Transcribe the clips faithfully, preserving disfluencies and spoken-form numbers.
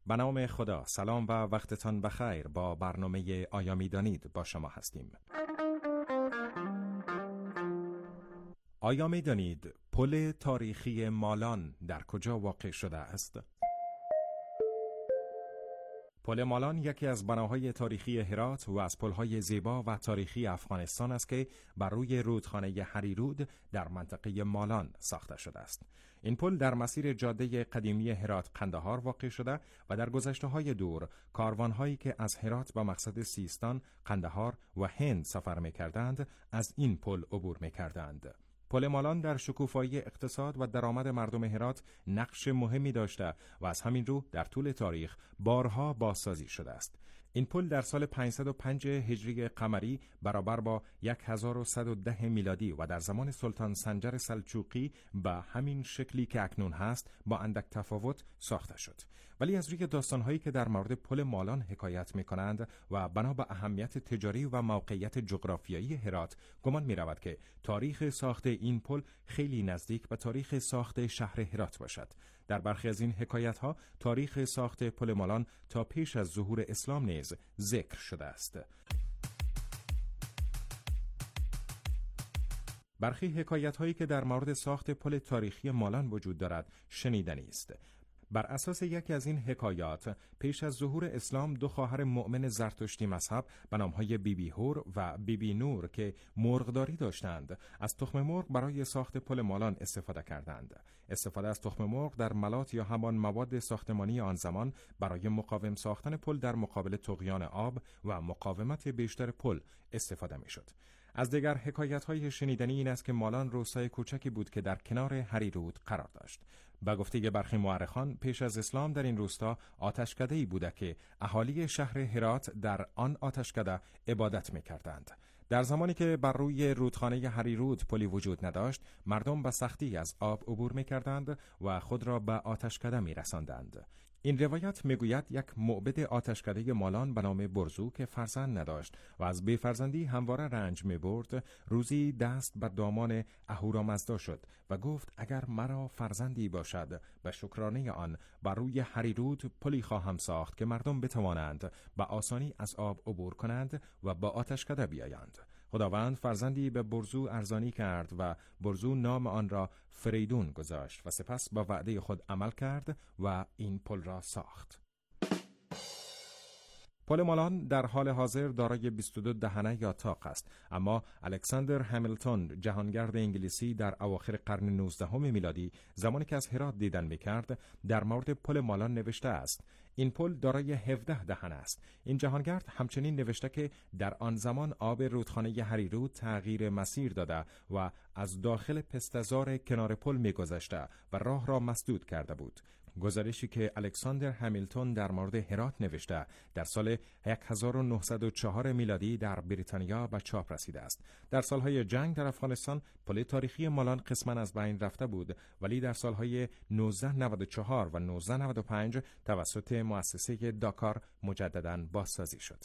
به نام خدا. سلام و وقتتان بخیر. با برنامه آیا می‌دانید با شما هستیم. آیا می‌دانید پل تاریخی مالان در کجا واقع شده است؟ پل مالان یکی از بناهای تاریخی هرات و از پل‌های زیبا و تاریخی افغانستان است که بر روی رودخانه هریرود در منطقه مالان ساخته شده است. این پل در مسیر جاده قدیمی هرات قندهار واقع شده و در گذشته‌های دور کاروان‌هایی که از هرات به مقصد سیستان، قندهار و هند سفر می‌کردند از این پل عبور می‌کردند. پل مالان در شکوفایی اقتصاد و درآمد مردم هرات نقش مهمی داشته و از همین رو در طول تاریخ بارها بازسازی شده است. این پل در سال پانصد و پنج هجری قمری برابر با هزار و صد و ده میلادی و در زمان سلطان سنجر سلجوقی به همین شکلی که اکنون هست با اندک تفاوت ساخته شد. ولی از روی داستان‌هایی که در مورد پل مالان حکایت می‌کنند و بنا به اهمیت تجاری و موقعیت جغرافیایی هرات گمان می‌رود که تاریخ ساخت این پل خیلی نزدیک به تاریخ ساخت شهر هرات باشد. در برخی از این حکایت‌ها تاریخ ساخت پل مالان تا پیش از ظهور اسلام نیز ذکر شده است. برخی حکایت‌هایی که در مورد ساخت پل تاریخی مالان وجود دارد شنیدنی است. بر اساس یکی از این حکایات پیش از ظهور اسلام دو خواهر مؤمن زرتشتی مذهب به نامهای بی بی هور و بی بی نور که مرغداری داشتند از تخم مرغ برای ساخت پل مالان استفاده کردند. استفاده از تخم مرغ در ملات یا همان مواد ساختمانی آن زمان برای مقاوم ساختن پل در مقابل طغیان آب و مقاومت بیشتر پل استفاده می‌شد. از دیگر حکایت‌های شنیدنی این است که مالان روستای کوچکی بود که در کنار هریرود قرار داشت. به گفته برخی مورخان پیش از اسلام در این روستا آتشکده‌ای بوده که اهالی شهر هرات در آن آتشکده عبادت می‌کردند. در زمانی که بر روی رودخانه هریرود پلی وجود نداشت، مردم به سختی از آب عبور می‌کردند و خود را به آتشکده می‌رساندند. این روایت میگوید یک موبد آتشکده مالان به نام برزو که فرزند نداشت و از بی‌فرزندی همواره رنج می‌برد، روزی دست بر دامان اهورامزدا شد و گفت اگر مرا فرزندی باشد به شکرانه آن بر روی هریرود پلی خواهم ساخت که مردم بتوانند به آسانی از آب عبور کنند و با آتشکده بیایند. خداوند فرزندی به برزو ارزانی کرد و برزو نام آن را فریدون گذاشت و سپس با وعده خود عمل کرد و این پل را ساخت. پل مالان در حال حاضر دارای بیست و دو دهنه یا طاق است، اما الکساندر همیلتون جهانگرد انگلیسی در اواخر قرن نوزدهم میلادی زمانی که از هرات دیدن می‌کرد در مورد پل مالان نوشته است این پل دارای هفده دهنه است. این جهانگرد همچنین نوشته که در آن زمان آب رودخانه هریرود تغییر مسیر داده و از داخل پستزار کنار پل می‌گذشته و راه را مسدود کرده بود. گزارشی که الکساندر همیلتون در مورد هرات نوشته در سال هزار و نهصد و چهار میلادی در بریتانیا به چاپ رسیده است. در سالهای جنگ در افغانستان پل تاریخی مالان قسماً از بین رفته بود، ولی در سالهای نوزده نود و چهار و نوزده نود و پنج توسط مؤسسه داکار مجدداً بازسازی شد.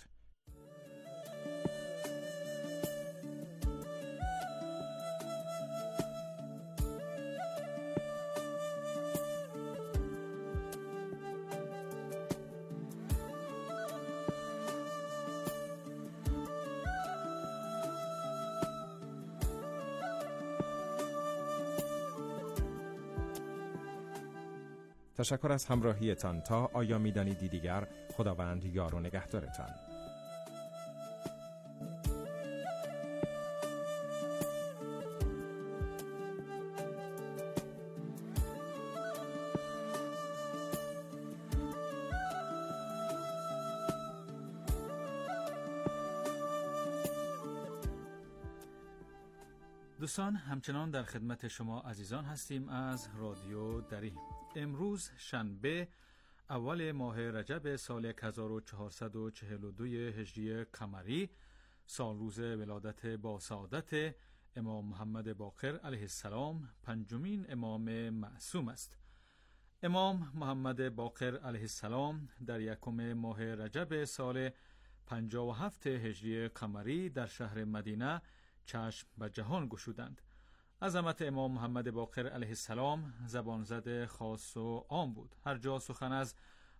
تشکر از همراهیتان. تا آیا می‌دانید دیگر، خداوند یار و نگهدارتان. دوستان، همچنان در خدمت شما عزیزان هستیم از رادیو دری. امروز شنبه اول ماه رجب سال هزار و چهارصد و چهل و دو هجری قمری، سال روز ولادت با سعادت امام محمد باقر علیه السلام، پنجمین امام معصوم است. امام محمد باقر علیه السلام در یکم ماه رجب سال پنجاه و هفت هجری قمری در شهر مدینه چشم به جهان گشودند. عظمت امام محمد باقر علیه السلام زبان زد خاص و عام بود. هر جا سخن از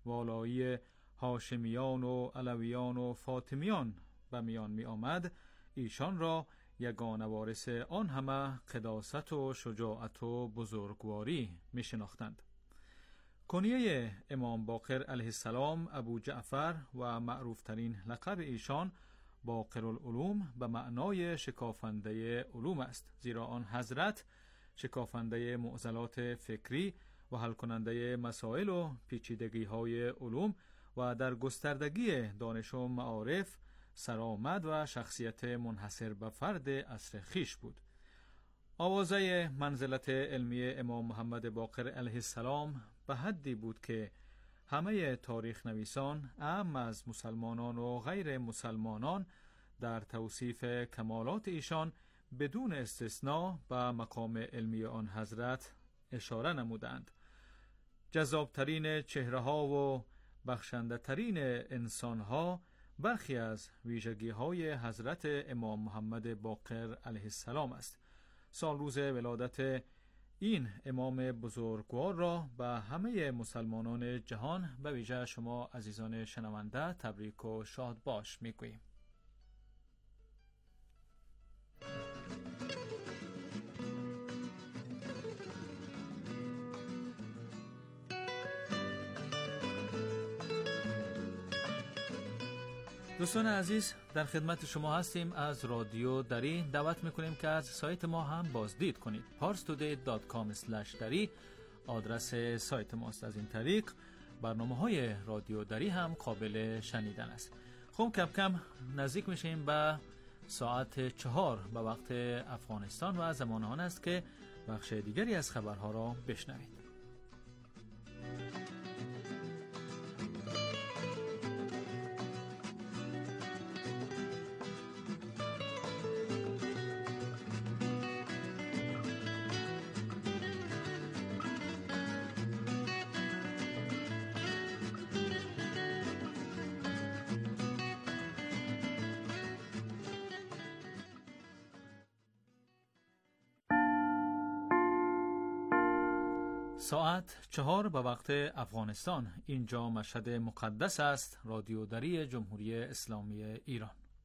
والایی هاشمیان و علویان و فاطمیان به میان می آمد، ایشان را یگانه وارث آن همه قداست و شجاعت و بزرگواری می شناختند. کنیه امام باقر علیه السلام ابو جعفر و معروفترین لقب ایشان باقر العلوم به معنای شکافنده علوم است، زیرا آن حضرت شکافنده معضلات فکری و حل کننده مسائل و پیچیدگی های علوم و در گستردگی دانش و معارف سرآمد و شخصیت منحصر به فرد عصر خیش بود. آوازه منزلت علمی امام محمد باقر علیه السلام به حدی بود که همه تاریخ نویسان، اعم از مسلمانان و غیر مسلمانان، در توصیف کمالات ایشان بدون استثناء به مقام علمی آن حضرت اشاره نمودند. جذابترین چهره ها و بخشنده ترین انسان ها برخی از ویژگی های حضرت امام محمد باقر علیه السلام است. سال روز ولادت این امام بزرگوار را به همه مسلمانان جهان، به ویژه شما عزیزان شنونده، تبریک و شاد باش میگوییم. دوستان عزیز، در خدمت شما هستیم از رادیو دری. دعوت میکنیم که از سایت ما هم بازدید کنید. پارس تودی دات کام اسلش دری آدرس سایت ماست. از این طریق برنامه های رادیو دری هم قابل شنیدن است. خب کم کم نزدیک میشیم به ساعت چهار به وقت افغانستان و زمان آن است که بخش دیگری از خبرها را بشنوید. ساعت چهار به وقت افغانستان. اینجا مشهد مقدس است. رادیو دری جمهوری اسلامی ایران.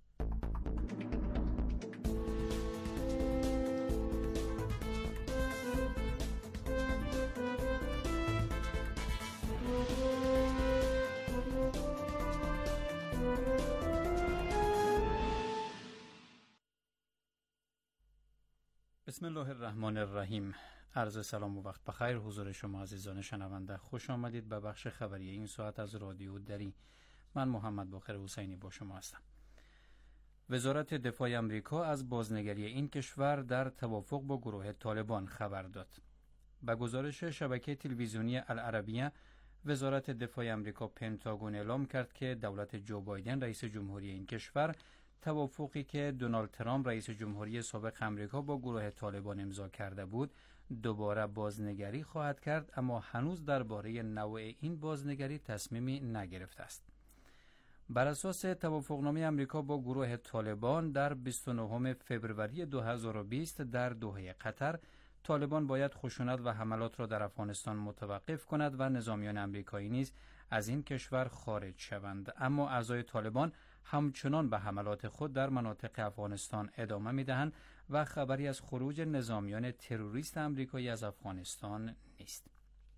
بسم الله الرحمن الرحیم. عرض سلام و وقت بخیر حضور شما عزیزان شنونده. خوش آمدید به بخش خبری این ساعت از رادیو دری. من محمد باقر حسینی با شما هستم. وزارت دفاع آمریکا از بازنگری این کشور در توافق با گروه طالبان خبر داد. به گزارش شبکه تلویزیونی العربیه، وزارت دفاع آمریکا پنتاگون اعلام کرد که دولت جو بایدن رئیس جمهوری این کشور توافقی که دونالد ترامپ رئیس جمهوری سابق آمریکا با گروه طالبان امضا کرده بود دوباره بازنگری خواهد کرد، اما هنوز درباره نوع این بازنگری تصمیمی نگرفته است. بر اساس توافقنامه آمریکا با گروه طالبان در بیست و نهم فوریه دو هزار و بیست در دوحه قطر، طالبان باید خشونت و حملات را در افغانستان متوقف کند و نظامیان آمریکایی نیز از این کشور خارج شوند. اما اعضای طالبان همچنان به حملات خود در مناطق افغانستان ادامه می‌دهند و خبری از خروج نظامیان تروریست آمریکایی از افغانستان نیست.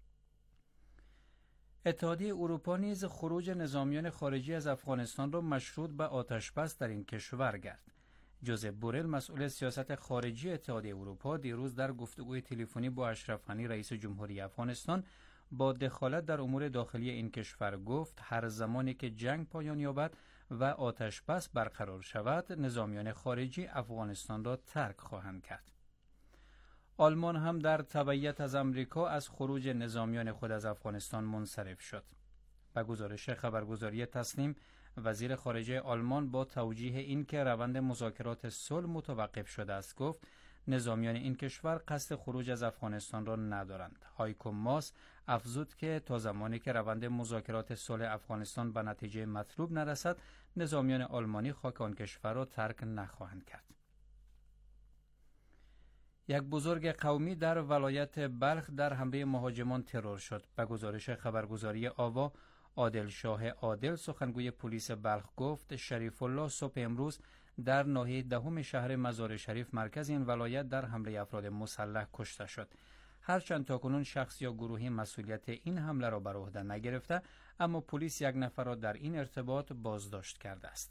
اتحادیه اروپا نیز خروج نظامیان خارجی از افغانستان را مشروط به آتش‌بس در این کشور کرد. جوزپ بورل مسئول سیاست خارجی اتحادیه اروپا دیروز در گفتگوی تلفنی با اشرف غنی رئیس جمهوری افغانستان با دخالت در امور داخلی این کشور گفت هر زمانی که جنگ پایان یابد و آتش بس برقرار شود، نظامیان خارجی افغانستان را ترک خواهند کرد. آلمان هم در تبعیت از آمریکا از خروج نظامیان خود از افغانستان منصرف شد. به گزارش خبرگزاری تسنیم، وزیر خارجه آلمان با توجیه این که روند مذاکرات صلح متوقف شده است گفت نظامیان این کشور قصد خروج از افغانستان را ندارند. هایکو ماس افزود که تا زمانی که روند مذاکرات صلح افغانستان به نتیجه مطلوب نرسد، نظامیان آلمانی خاک آن کشور را ترک نخواهند کرد. یک بزرگ قومی در ولایت بلخ در حمله مهاجمان ترور شد. به گزارش خبرگزاری آوا، عادل شاه عادل سخنگوی پلیس بلخ گفت شریف الله صبح امروز در ناحیه دهم شهر مزار شریف مرکز این ولایت در حمله افراد مسلح کشته شد. هرچند تاکنون شخص یا گروهی مسئولیت این حمله را بر عهده نگرفته، اما پلیس یک نفر را در این ارتباط بازداشت کرده است.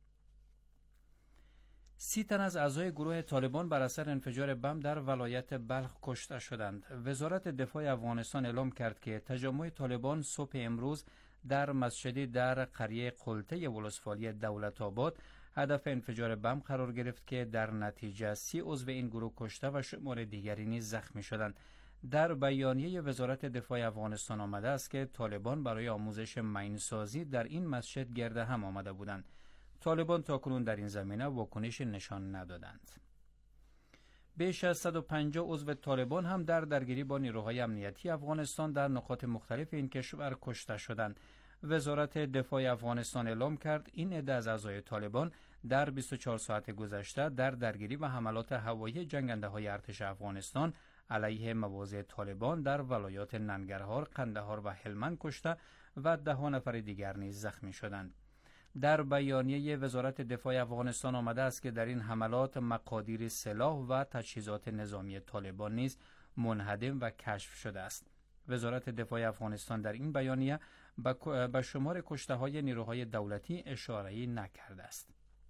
سی تن از اعضای گروه طالبان بر اثر انفجار بم در ولایت بلخ کشته شدند. وزارت دفاع افغانستان اعلام کرد که تجمع طالبان صبح امروز در مسجدی در قریه قلته ولسوالی دولت آباد هدف انفجار بم قرار گرفت که در نتیجه سی عضو این گروه کشته و شمار دیگری نیز زخمی شدند. در بیانیه وزارت دفاع افغانستان آمده است که طالبان برای آموزش مین‌سازی در این مسجد گرد هم آمده بودند. طالبان تاکنون در این زمینه واکنش نشان ندادند. بیش از صد و پنجاه عضو طالبان هم در درگیری با نیروهای امنیتی افغانستان در نقاط مختلف این کشور کشته شدند. وزارت دفاع افغانستان اعلام کرد این عده از اعضای طالبان در بیست و چهار ساعت گذشته در درگیری و حملات هوایی جنگنده‌های ارتش افغانستان علیه مواضع طالبان در ولایات ننگرهار، قندهار و هلمند کشته و ده نفر دیگر نیز زخمی شدند. در بیانیه وزارت دفاع افغانستان آمده است که در این حملات مقادیر سلاح و تجهیزات نظامی طالبان نیز منهدم و کشف شده است. وزارت دفاع افغانستان در این بیانیه به شمار کشته‌های نیروهای دولتی اشاره‌ای نکرده است.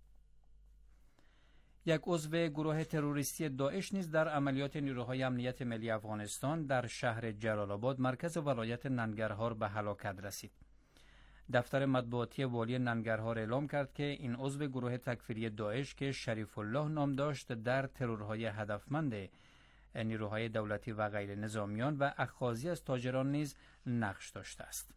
یک عضو گروه تروریستی داعش نیز در عملیات نیروهای امنیت ملی افغانستان در شهر جلال آباد مرکز ولایت ننگرهار به هلاکت رسید. دفتر مطبوعاتی والی ننگرهار اعلام کرد که این عضو گروه تکفیری داعش که شریف الله نام داشت در ترورهای هدفمند نیروهای دولتی و غیر نظامیان و اخاذی از تاجران نیز نقش داشته است.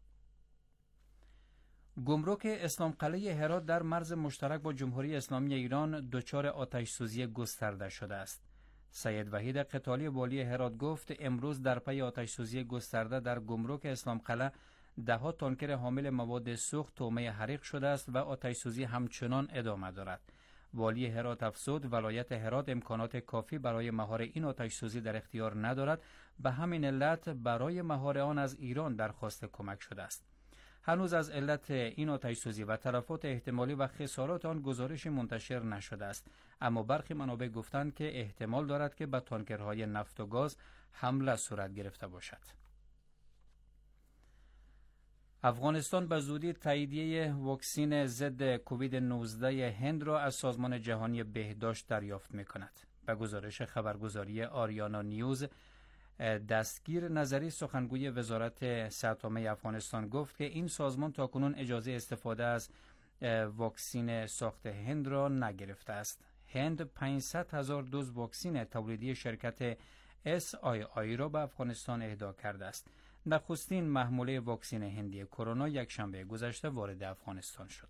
گمرک اسلام قلعه هرات در مرز مشترک با جمهوری اسلامی ایران دچار آتش سوزی گسترده شده است. سید وحید قتالی والی هرات گفت امروز در پی آتش سوزی گسترده در گمرک اسلام قلعه ده ها تانکر حامل مواد سوخت طعمه حریق شده است و آتش سوزی همچنان ادامه دارد. والی هرات افزود ولایت هرات امکانات کافی برای مهار این آتش سوزی در اختیار ندارد، به همین علت برای مهار آن از ایران درخواست کمک شده است. هنوز از علت این آتش سوزی و تلفات احتمالی و خسارات آن گزارش منتشر نشده است، اما برخی منابع گفتند که احتمال دارد که به تانکرهای نفت و گاز حمله صورت گرفته باشد. افغانستان به زودی تاییدیه واکسن ضد کووید نوزده هند را از سازمان جهانی بهداشت دریافت می‌کند. به گزارش خبرگزاری آریانا نیوز، دستگیر نظری سخنگوی وزارت صحت عامه افغانستان گفت که این سازمان تاکنون اجازه استفاده از واکسن ساخت هند را نگرفته است. هند پانصد هزار دوز واکسن تولیدی شرکت اس آی آی را به افغانستان اهدا کرده است. نخستین محموله واکسن هندی کرونا یک شنبه گذشته وارد افغانستان شد.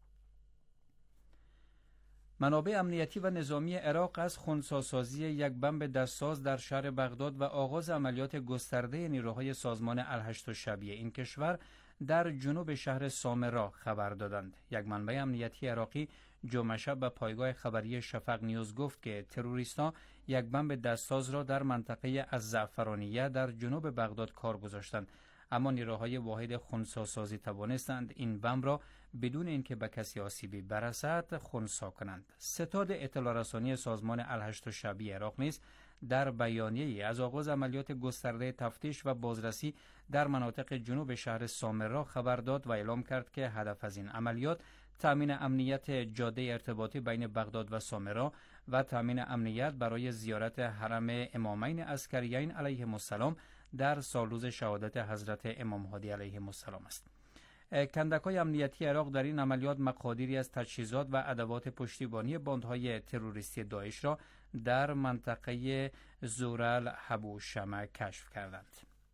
منابع امنیتی و نظامی عراق از خنثی‌سازی یک بمب دستساز در شهر بغداد و آغاز عملیات گسترده نیروهای سازمان الهشت الشعبیه این کشور در جنوب شهر سامرا خبر دادند. یک منبع امنیتی عراقی جمعه شب به پایگاه خبری شفق نیوز گفت که تروریستان یک بمب دستساز را در منطقه الزعفرانیه در جنوب بغداد کار گذاشتند، اما نیروهای واحد خنثی‌سازی توانستند این بمب را بدون اینکه به کسی آسیبی برسد خنثی کنند. ستاد اطلاع رسانی سازمان الهشت الشعبیه عراق نیز در بیانیه‌ای از آغاز عملیات گسترده تفتیش و بازرسی در مناطق جنوب شهر سامرا خبر داد و اعلام کرد که هدف از این عملیات تامین امنیت جاده ارتباطی بین بغداد و سامرا و تامین امنیت برای زیارت حرم امامین عسکریین علیهم السلام در سالروز شهادت حضرت امام هادی علیهم السلام است. کندک‌های امنیتی عراق در این عملیات مقادیری از تجهیزات و ادوات پشتیبانی باندهای تروریستی داعش را در منطقه زورل حبو شمع کشف کردند.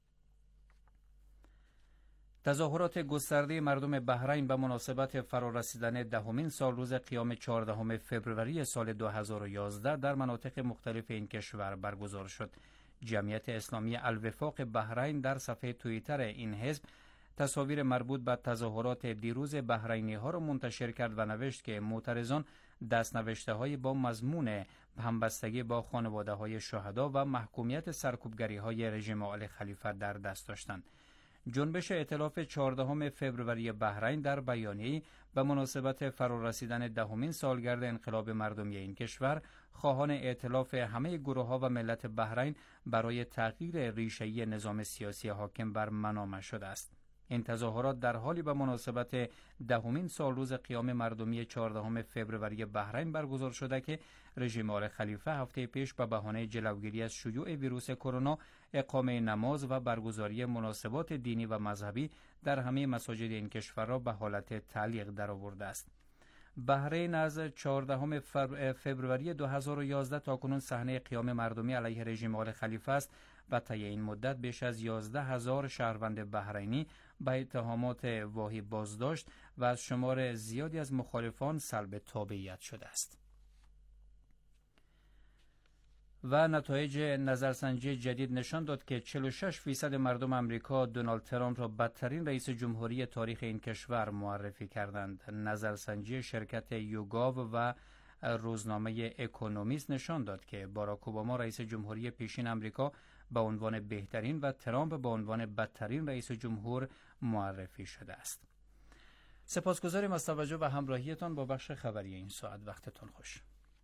تظاهرات گسترده مردم بحرین به مناسبت فرارسیدن دهمین سالروز قیام چهاردهم فوریه سال دو هزار و یازده در مناطق مختلف این کشور برگزار شد. جمعیت اسلامی الوفاق بحرین در صفحه توییتر این حزب تصاویر مربوط به تظاهرات دیروز بحرینی ها را منتشر کرد و نوشت که معترضان دستنوشته های با مضمون همبستگی با خانواده های شهدا و محکومیت سرکوبگری های رژیم آل خلیفه در دست داشتند. جنبش ائتلاف چهاردهم فوریه بحرین در بیانیه‌ای به مناسبت فرارسیدن دهمین سالگرد انقلاب مردمی این کشور خواهان ائتلاف همه گروه‌ها و ملت بحرین برای تغییر ریشه‌ای نظام سیاسی حاکم بر منامه شده است. این تظاهرات در حالی به مناسبت دهمین سالروز قیام مردمی چهاردهم فوریه بحرین برگزار شده که رژیم آل خلیفه هفته پیش به بهانه جلوگیری از شیوع ویروس کرونا اقامه نماز و برگزاری مناسبات دینی و مذهبی در همه مساجد این کشور را به حالت تعلیق درآورده است. بحرین از چهاردهم فوریه دو هزار و یازده تا کنون صحنه قیام مردمی علیه رژیم آل خلیفه است و طی این مدت بیش از یازده هزار شهروند بحرینی به اتهامات واهی بازداشت و از شمار زیادی از مخالفان سلب تابعیت شده است. و نتایج نظرسنجی جدید نشان داد که چهل و شش درصد مردم آمریکا دونالد ترامپ را بدترین رئیس جمهوری تاریخ این کشور معرفی کردند. نظرسنجی شرکت یوگاو و روزنامه اکونومیست نشان داد که باراک اوباما رئیس جمهوری پیشین آمریکا به عنوان بهترین و ترامپ به عنوان بدترین رئیس جمهور معرفی شده است. سپاسگزاریم از توجه و همراهیتان با بخش خبری این ساعت. وقتتان خوش.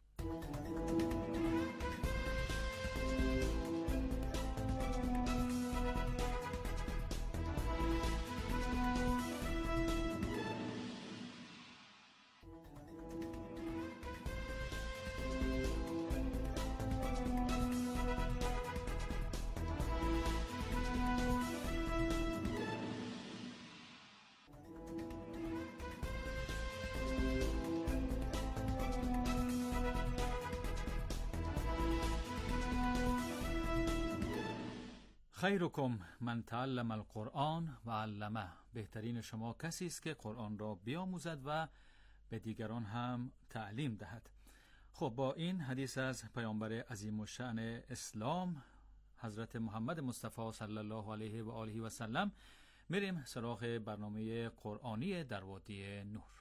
خیرکم من تعلم القرآن و علمه. بهترین شما کسی است که قرآن را بیاموزد و به دیگران هم تعلیم دهد. خب با این حدیث از پیامبر عظیم الشأن اسلام حضرت محمد مصطفی صلی الله علیه و آله و سلم میریم سراغ برنامه قرآنی در وادی نور.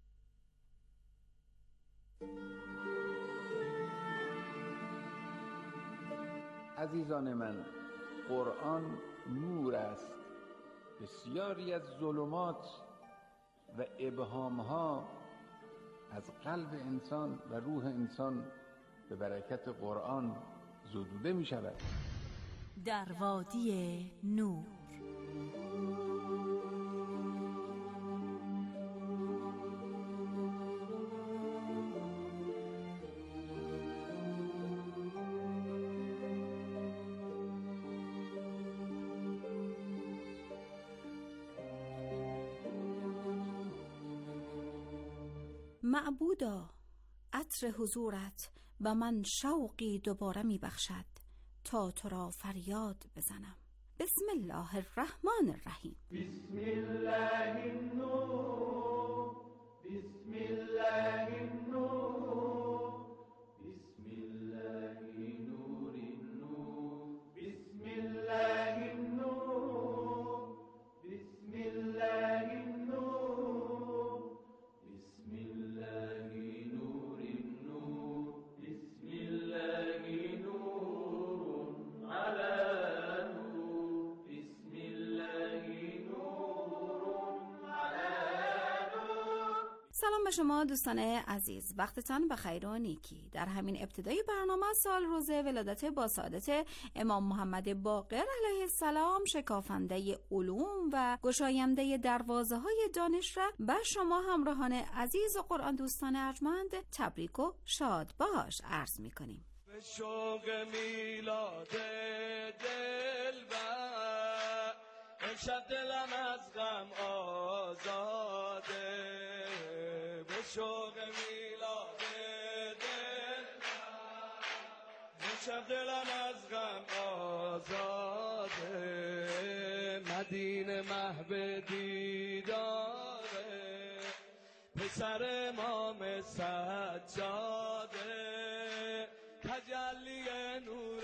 عزیزان من، قرآن نور است. بسیاری از ظلمات و ابهامها از قلب انسان و روح انسان به برکت قرآن زدوده می شود. در وادی نور. معبودا، عطر حضورت به من شوقی دوباره می بخشد تا تو را فریاد بزنم. بسم الله الرحمن الرحیم. بسم الله النور، بسم الله النور، بسم الله نور النور، بسم الله النور، بسم الله النور، بسم الله نور النور، بسم الله نور على سلام به شما دوستان عزیز، وقتتان بخیر و نیکی. در همین ابتدای برنامه سال روز ولادت با سعادت امام محمد باقر علیه السلام، شکافنده علوم و گشاینده دروازه های دانش را به شما همراهان عزیز و قرآن دوستان ارجمند تبریک و شاد باش عرض می کنیم. به شوق میلاد دلبر امشب دلم از غم آزاده، به شوق میلاد دلبر امشب دلم از غم آزاده، مدینه محو دیداره پسر امام سجاده، تجلی نور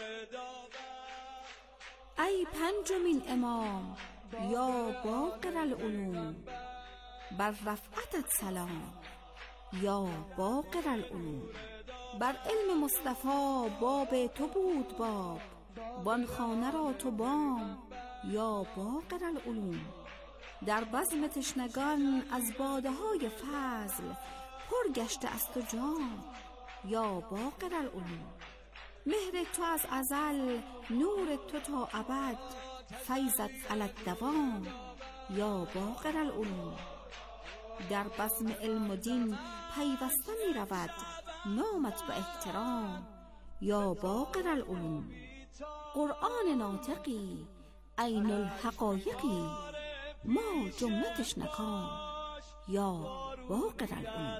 داور. ای پنجمین امام یا باقر العلوم، بر رفعتت سلام یا باقر العلوم. بر علم مصطفی باب تو بود باب، وان خانه را تو بام یا باقر العلوم. در بزم تشنگان از باده های فضل پر گشته است و جام، یا باقر العلوم. مهر تو از ازل، نور تو تا ابد، فیضت علی الدوام، یا باقر العلوم. در بزم علم و دین پیوسته می رود نامت به احترام، یا باقر العلوم. قرآن ناطقی عین الحقایقی، ما جملتش نکام، یا باقر العلوم.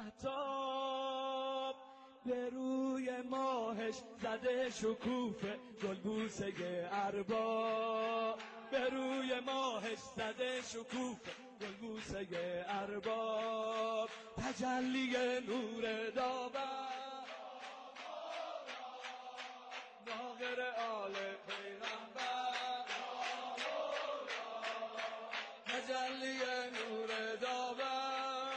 به روی ماهش زده شکوفه گلبوسه ارباب، به روی ماهش زده شکوفه گلبوسه ارباب، تجلی نور داور باقر آل پیغمبر، تجلی نور داور.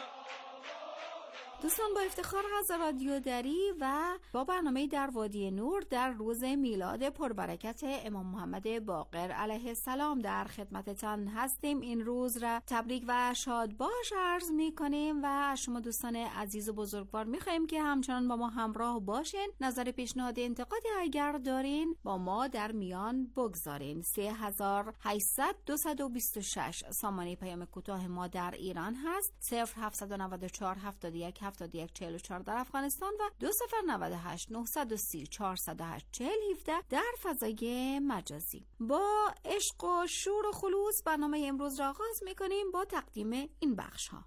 دوستان، با افتخار از رادیو دری و با برنامه در وادی نور در روز میلاد پربرکت امام محمد باقر علیه السلام در خدمتتان هستیم. این روز را تبریک و شاد باش عرض می کنیم و شما دوستان عزیز و بزرگوار می خواهیم که همچنان با ما همراه باشین. نظر پیشنهاد انتقادی اگر دارین با ما در میان بگذارین. سه هزار و هشتصد دویست و بیست و شش سامانه پیام کوتاه ما در ایران هست، صفر هفتصد و نود و چهار هفتاد و یک هفتاد و یک چهل و چهار در افغانستان و دو صفر نود و هشت نهصد و سی چهارصد و هشت چهل هفده در فضای مجازی. با عشق و شور و خلوص برنامه امروز را آغاز می‌کنیم با تقدیم این بخش ها.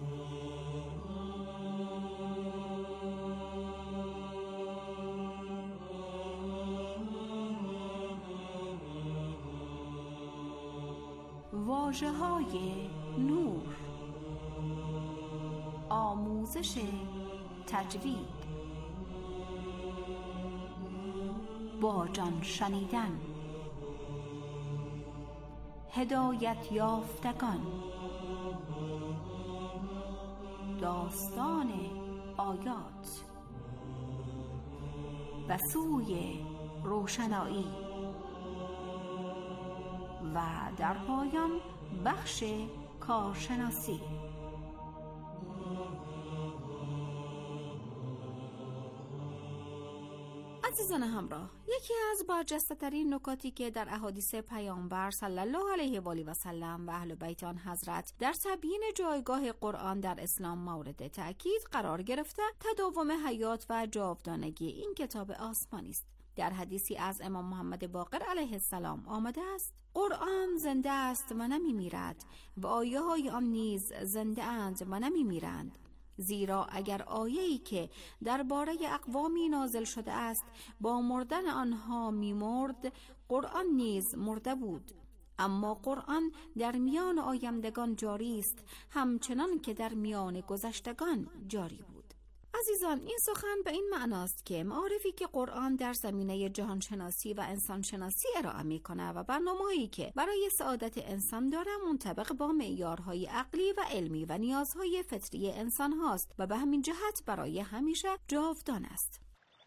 واژه‌های نور، آموزش تجوید، با جان شنیدن، هدایت یافتگان، داستان آیات و سوی روشنایی و در پایان بخش کارشناسی. عزیزان همراه، یکی از برجسته‌ترین نکاتی که در احادیث پیامبر صلی الله علیه و آله و سلم و اهل بیت آن حضرت در تبیین جایگاه قرآن در اسلام مورد تأکید قرار گرفته، تداوم حیات و جاودانگی این کتاب آسمانی است. در حدیثی از امام محمد باقر علیه السلام آمده است: قرآن زنده است و نمی میرد و آیه های آن نیز زنده اند و نمی میرند. زیرا اگر آیه‌ای که درباره اقوامی نازل شده است با مردن آنها می‌مرد، قرآن نیز مرده بود. اما قرآن در میان آیندگان جاری است، همچنان که در میان گذشتگان جاری بود. عزیزان، این سخن به این معناست که معارفی که قرآن در زمینه جهانشناسی و انسانشناسی ارائه می‌کند و برنامه‌هایی که برای سعادت انسان داره منطبق با معیارهای عقلی و علمی و نیازهای فطری انسان هاست و به همین جهت برای همیشه جاودان است.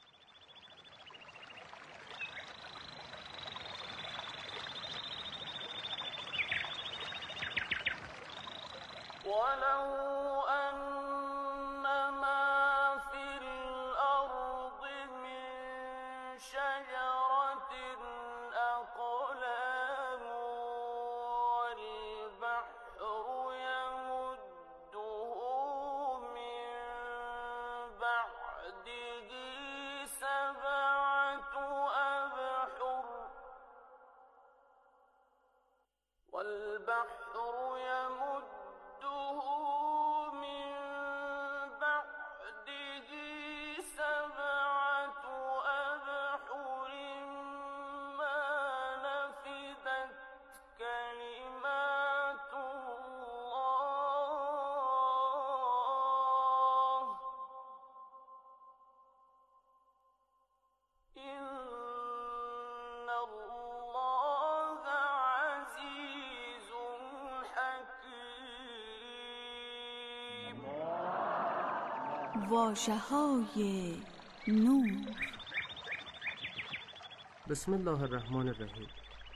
واژه‌های نور. بسم الله الرحمن الرحیم.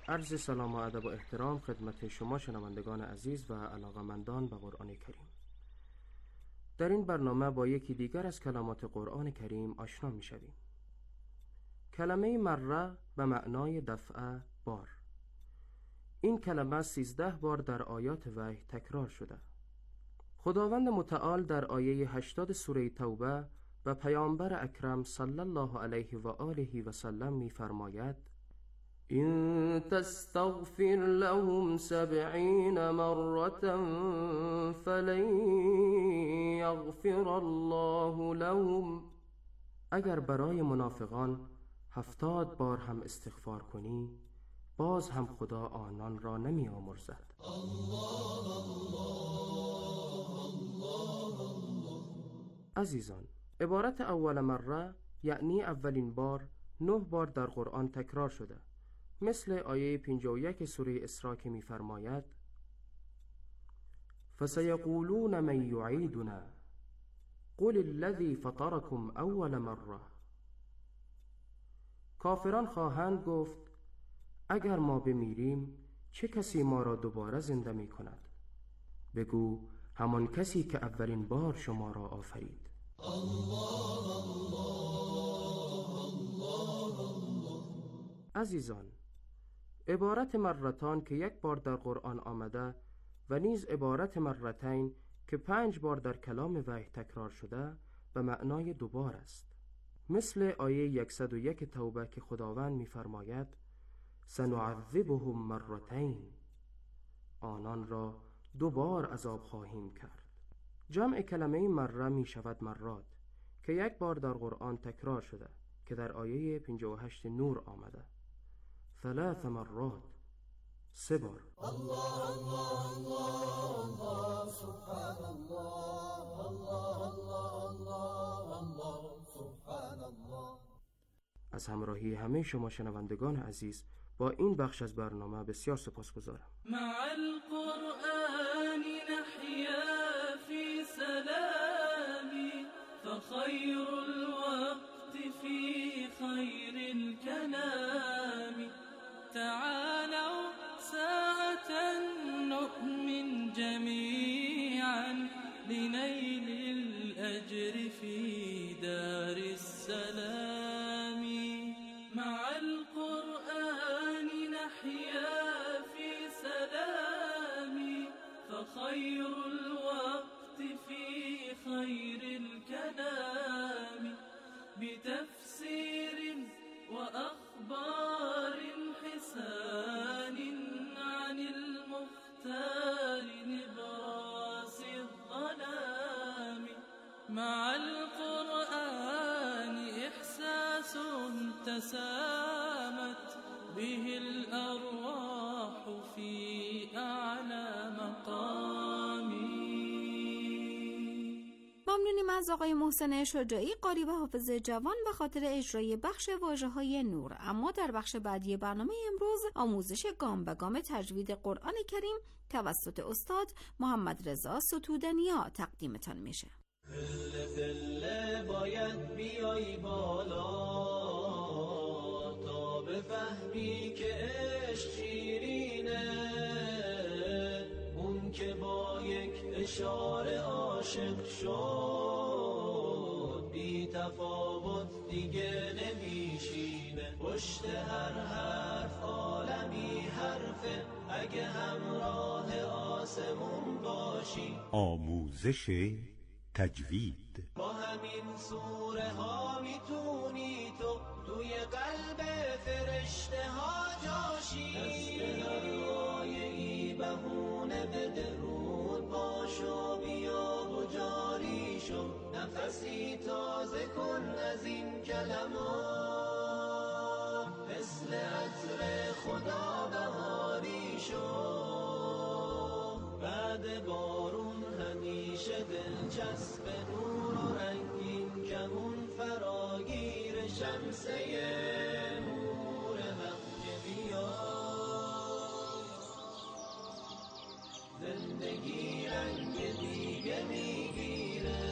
عرض سلام و ادب و احترام خدمت شما شنوندگان عزیز و علاقه‌مندان به قرآن کریم. در این برنامه با یکی دیگر از کلمات قرآن کریم آشنا می شویم. کلمه مره به معنای دفعه، بار. این کلمه سیزده بار در آیات وحی تکرار شده. خداوند متعال در آیه هشتاد سوره توبه و پیامبر اکرم صلی الله علیه و آله و سلم می فرماید: إن تستغفر لهم سبعين مرة فلن يغفر الله لهم. اگر برای منافقان هفتاد بار هم استغفار کنی، باز هم خدا آنان را نمی آمرزد. عزیزان، عبارت اول مره یعنی اولین بار نه بار در قرآن تکرار شده، مثل آیه پنجاه و یک سوره اسراء که می فرماید: فسیقولون من یعیدنا قل الذی فطرکم اول مره. کافران خواهند گفت اگر ما بمیریم چه کسی ما را دوباره زنده می کند؟ بگو همان کسی که اولین بار شما را آفرید. عزیزان، عبارت مرتان که یک بار در قرآن آمده و نیز عبارت مرتین که پنج بار در کلام وحی تکرار شده به معنای دوبار است، مثل آیه صد و یک توبه که خداوند می فرماید: سنعذبهم مرتین، آنان را دوبار عذاب خواهیم کرد. جمع کلمه مره می شود مرات که یک بار در قرآن تکرار شده که در آیه پنجاه و هشت نور آمده. ثلاث مرات، سه بار. الله الله الله الله سبحان الله الله الله الله الله سبحان الله. از همراهی همه شما شنوندگان عزیز با این بخش از برنامه بسیار سپاسگزارم. مع القرآن نحيا في سلام فخير الوقت في خير الكلام تعالوا ساعة نؤمن جميعا لنيل الأجر في دار السلام. مع القرآن نحيا في سلام فخير الوقت في خير الكلام بتفسير وأخبار حسان عن المختار نبراس الظلام. مع القرآن إحساس تسامت به الأرواح في أعلى مقام. ممنونیم از آقای محسن شجاعی قاری و حافظ جوان به خاطر اجرای بخش واژه‌های نور. اما در بخش بعدی برنامه امروز آموزش گام به گام تجوید قرآن کریم توسط استاد محمد رضا ستودنیا تقدیمتان میشه. پله پله باید بیایی بالا تا بفهمی که عشق شیرینه، اون که با یک اشاره عاشق شد بی تفاوت دیگه نمیشینه. پشت هر حرف عالمی حرفه اگه همراه آسمون باشی. آموزش تجوید با همین سوره ها میتونی تو توی قلب فرشته ها جاشی. دست هر آیه‌ای بهونه به درود باش و بیا و جاری شو. نفسی تازه کن از این کلمات، مثل عطر خدا بهاری شو. بعد بارون همیشه دلچسب نور و رنگین کمون فراگیر شمسه نور حق که بیاد، زندگی رنگ دیگه میگیره.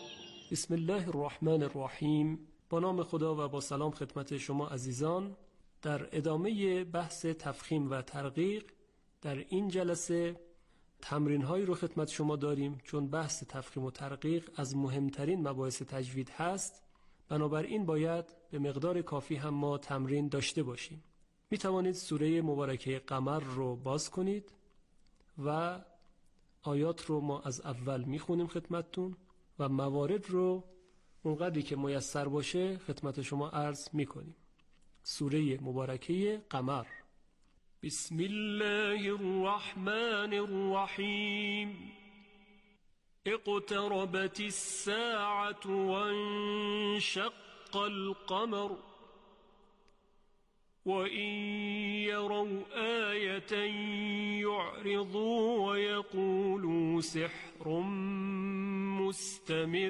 بسم الله الرحمن الرحیم. با نام خدا و با سلام خدمت شما عزیزان. در ادامه بحث تفخیم و ترقیق در این جلسه تمرین هایی رو خدمت شما داریم، چون بحث تفخیم و ترقیق از مهمترین مباحث تجوید هست. بنابراین باید به مقدار کافی هم ما تمرین داشته باشیم. می توانید سوره مبارکه قمر رو باز کنید و آیات رو ما از اول می خونیم خدمتتون و موارد رو اونقدری که میسر باشه خدمت شما عرض می کنیم. سوره مبارکه قمر. بسم الله الرحمن الرحیم. اقتربت الساعة وانشق القمر وإن يروا آية يعرضوا ويقولوا سحر مستمر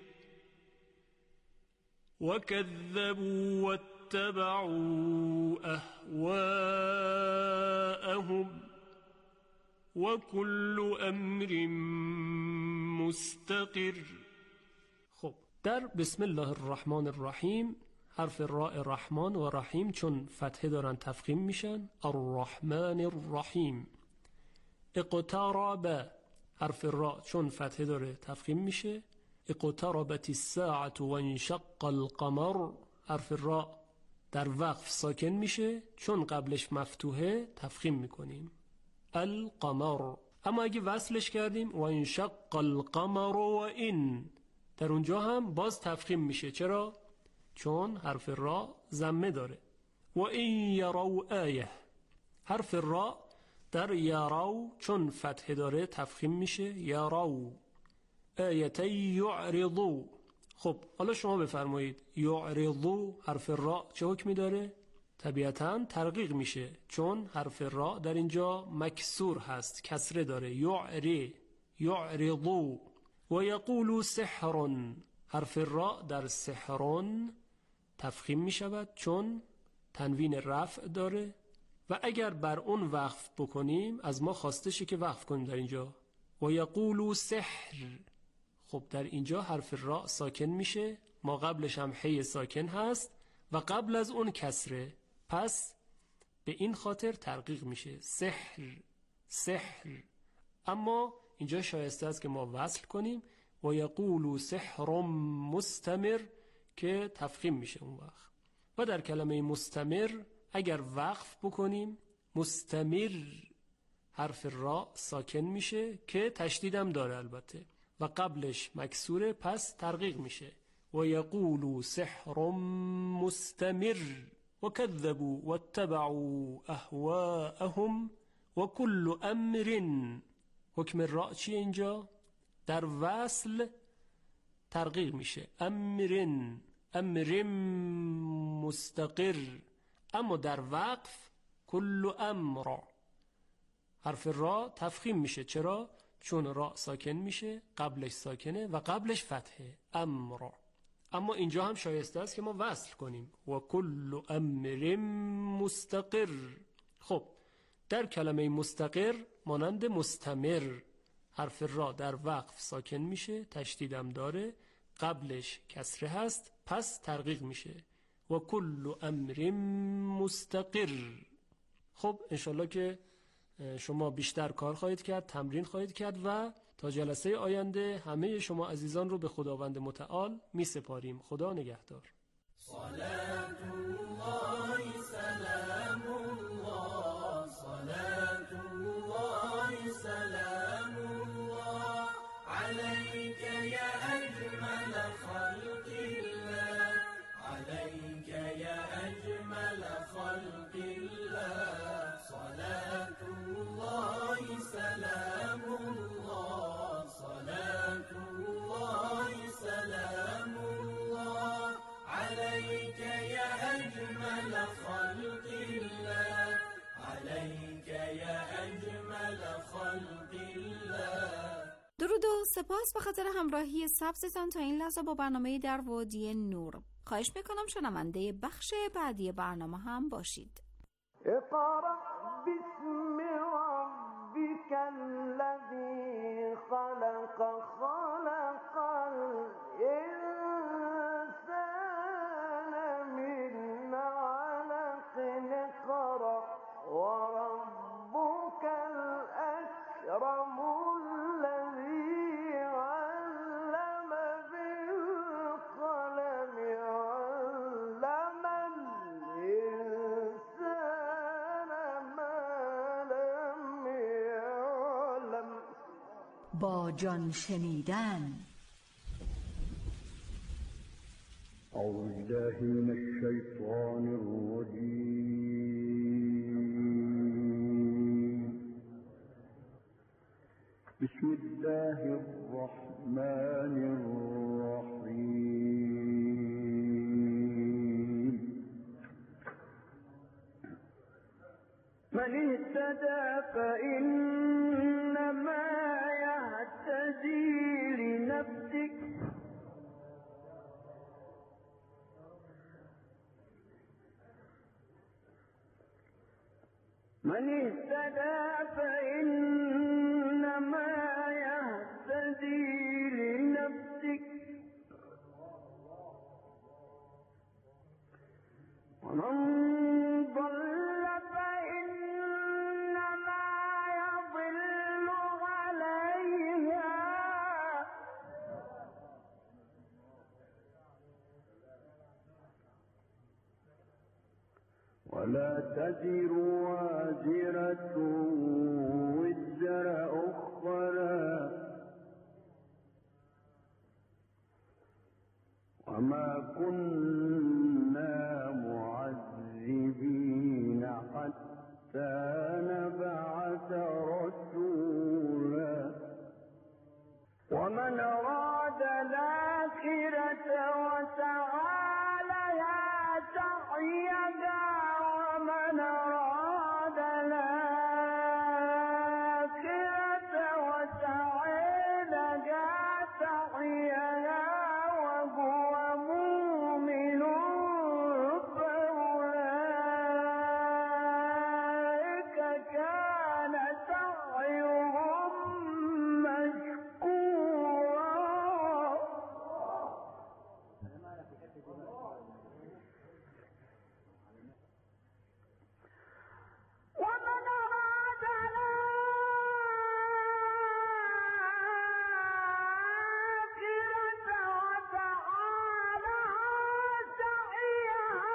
وكذبوا واتبعوا أهواءهم وكل أمر مستقر. خب در بسم الله الرحمن الرحیم حرف راء رحمان و رحیم چون فتحه دارن تفخیم میشن. الرحمن الرحیم. اقترب حرف را چون فتحه داره تفخیم میشه. اقتربت الساعة وانشق القمر حرف را در وقف ساکن میشه، چون قبلش مفتوحه تفخیم میکنیم. القمر. اما اگه وصلش کردیم وانشق القمر و این، در اونجا هم باز تفخیم میشه. چرا؟ چون حرف را ضمه داره. و این یرو آیه حرف را در یرو چون فتحه داره تفخیم میشه. یرو آیه یعرضو. خب حالا شما بفرمایید یعرضو حرف را چه حکمی داره؟ طبیعتاً ترقیق میشه، چون حرف را در اینجا مکسور هست، کسره داره. یعری یعرضو. و یقولو سحر حرف را در سحرون تفخیم می شود، چون تنوین رفع داره و اگر بر اون وقف بکنیم از ما خواسته شه که وقف کنیم در اینجا. و یقولو سحر. خب در اینجا حرف را ساکن میشه، ما قبلش هم حی ساکن هست و قبل از اون کسره، پس به این خاطر ترقیق میشه سحر سحر. اما اینجا شایسته است که ما وصل کنیم و یقولو سحر مستمر که تفخیم میشه اون وقت. و در کلمه مستمر اگر وقف بکنیم مستمر حرف را ساکن میشه که تشدیدم داره البته و قبلش مکسوره، پس ترقیق میشه. و یقولو سحر مستمر و کذبوا واتبعوا اهواءهم و کل امر. حکم را چیه اینجا؟ در وصل ترقیق میشه امر امر مستقر. اما در وقف کل امر حرف را تفخیم میشه. چرا؟ چون را ساکن میشه، قبلش ساکنه و قبلش فتحه امر. اما اینجا هم شایسته است که ما وصل کنیم و کل امر مستقر. خب در کلمه مستقر مانند مستمر حرف را در وقف ساکن میشه، تشدیدم داره، قبلش کسره هست، پس ترقیق میشه و کل امر مستقر. خب انشالله که شما بیشتر کار خواهید کرد، تمرین خواهید کرد و تا جلسه آینده همه شما عزیزان رو به خداوند متعال می سپاریم. خدا نگهدار. صلاة الله سلام الله صلاة الله سلام الله عليك يا أجمل خلق الله عليك يا أجمل خلق الله صلاة الله سلام الله صلاة الله سلام الله عليك يا أجمل خلق الله عليك يا أجمل خلق الله. درود و سپاس به خاطر همراهی سبزتان تا این لحظه با برنامه در وادی نور. خواهش میکنم شنونده بخش بعدی برنامه هم باشید. اقرأ باسم ربك الذي خلق خلق الإنسان من علق با جان شنیدن. اعوذ بالله من الشیطان الرجیم. بسم الله الرحمن الرحیم. من اهتدى فإنما يهتدي لنفسه من اهتدى فإنما يهتدي لنفسه ومن ضل فإنما يضل عليها ولا تزر وازرة وزر أخرى وما كنا معذبين حتى نبعث رسولا ومن أراد الآخرة وسعى لها سعيها ومن أراد الآخرة وسعى لها سعيها وهو مؤمن فأولئك كان سعيهم مشكورا. ومن أراد الآخرة وسعى لها سعيها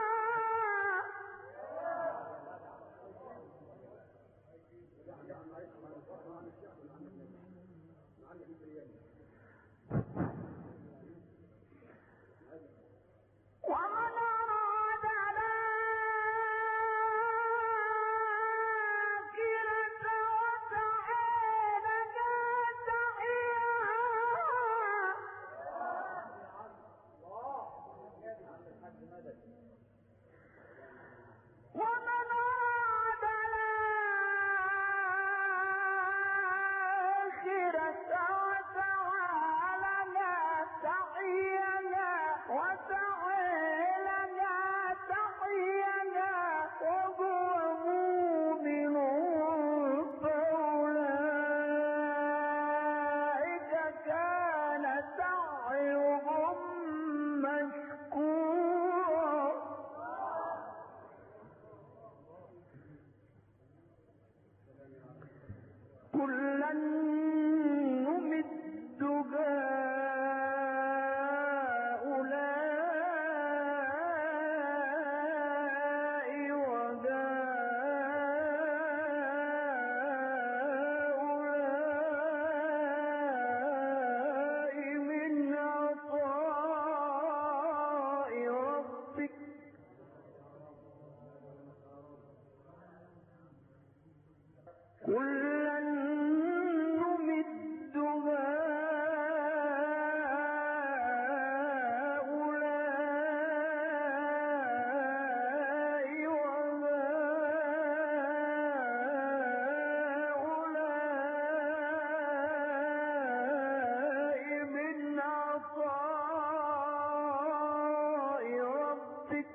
ومن أراد الآخرة وسعى لها سعيها ومن أراد الآخرة وسعى لها سعيها وسعى لها سعيها وهو مؤمن فأولئك كان سعيهم مشكورا. كلا نمد هؤلاء وهؤلاء من عطاء ربك كلا نمد هؤلاء وهؤلاء من عطاء ربك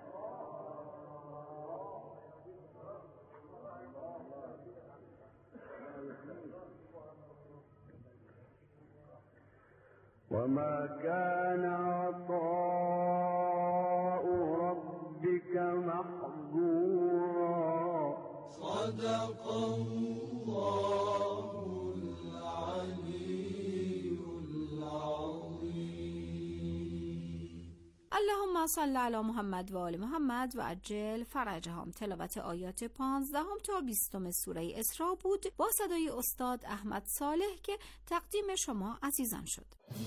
وما كان عطاء ربك محظورا. صدق الله العلي العظيم. اللهم صل علی محمد و آل محمد و عجل فرجهم. تلاوت آیات پانزدهم تا بیستم سوره اسراء بود با صدای استاد احمد صالح که تقدیم شما عزیزان شد.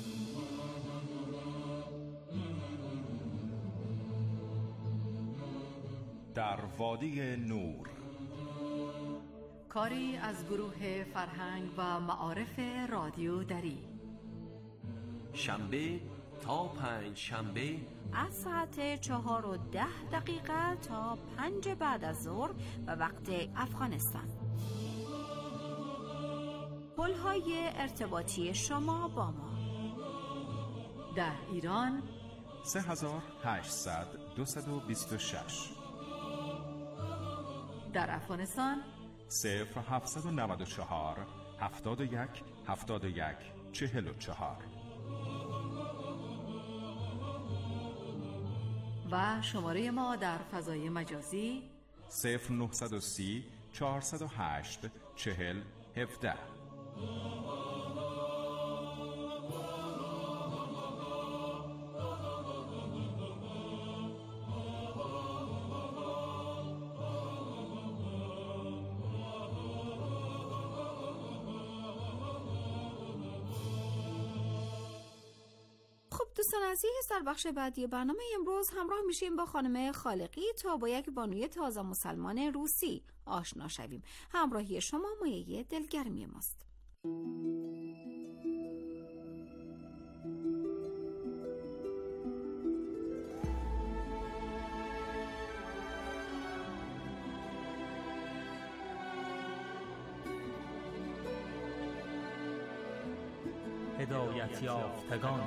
در وادی نور، کاری از گروه فرهنگ و معارف رادیو دری، شنبه تا پنج شنبه از ساعت چهار و ده دقیقه تا پنج بعد از ظهر و وقت افغانستان. پل‌های ارتباطی شما با ما: در ایران سه هزار و هشتصد دویست و بیست و شش، در افغانستان صفر هفتصد و نود و چهار هفتاد و یک هفتاد و یک چهل و چهار و شماره ما در فضای مجازی صفر نهصد و سی چهارصد و هشت چهل هفده. دوستان عزیز، در بخش بعدی برنامه امروز همراه میشیم با خانم خالقی تا با یک بانوی تازه مسلمان روسی آشنا شویم. همراهی شما مایه دلگرمی ماست. هدایت یافتگان.